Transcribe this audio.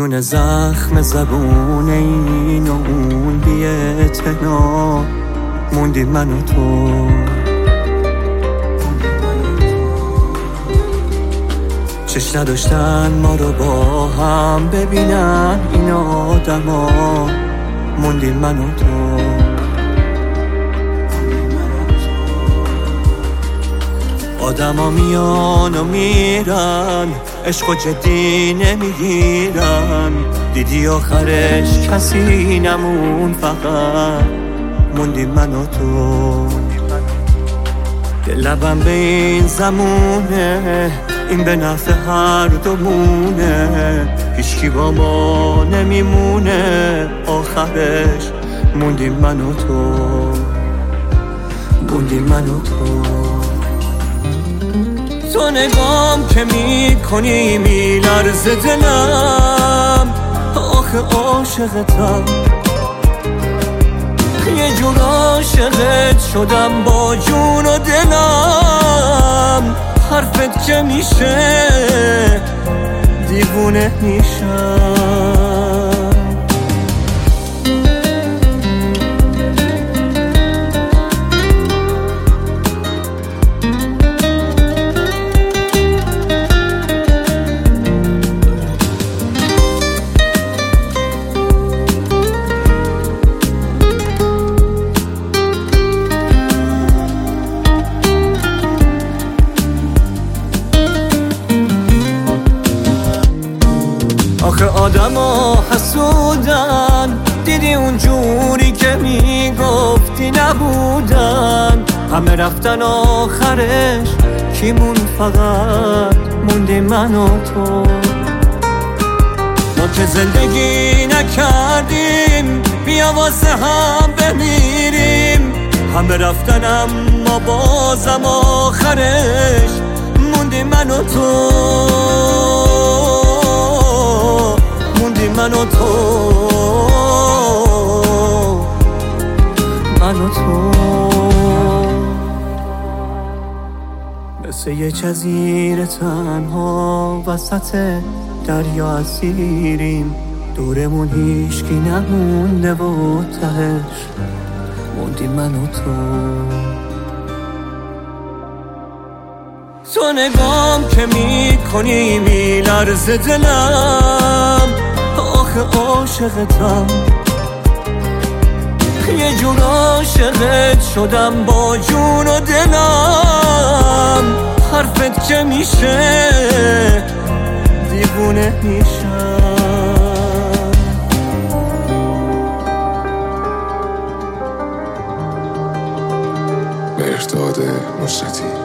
میونه زخم زبون این و اون بی اعتنا موندیم من و تو. چشم نداشتن ما رو با هم ببینن این آدما موندیم من و تو. آدما میان و میرن عشق و جدی نمیگیرن، دیدی آخرش کسی نمون فقط موندیم من و تو. لبم به این زمونه این به نفع هر دومونه، هیچکی با ما نمیمونه آخرش موندیم من و تو. موندیم من و تو. تو نگام که میکنی میلرزه دلم، آخه عاشقتم یه جور عاشقت شدم با جون و دلم. حرفت که میشه دیوونه میشم. آخه آدما حسودن، دیدی اون جوری که میگفتی نبودن، همه رفتن آخرش کیمون فقط موندی من و تو. ما که زندگی نکردیم بیا واسه هم بمیریم، همه رفتن اما بازم آخرش موندی من و تو. من و تو. من و تو مثل یه جزیره تنها وسط دریا اسیریم، دورمون هیچکی نمونده و تهش موندیم من و تو. تو نگام که میکنی میلرزه دلم، آخه عاشقتم یه جور عاشقت شدم با جون و دلم. حرفت که میشه دیوونه میشم. مهرداد نصرتی.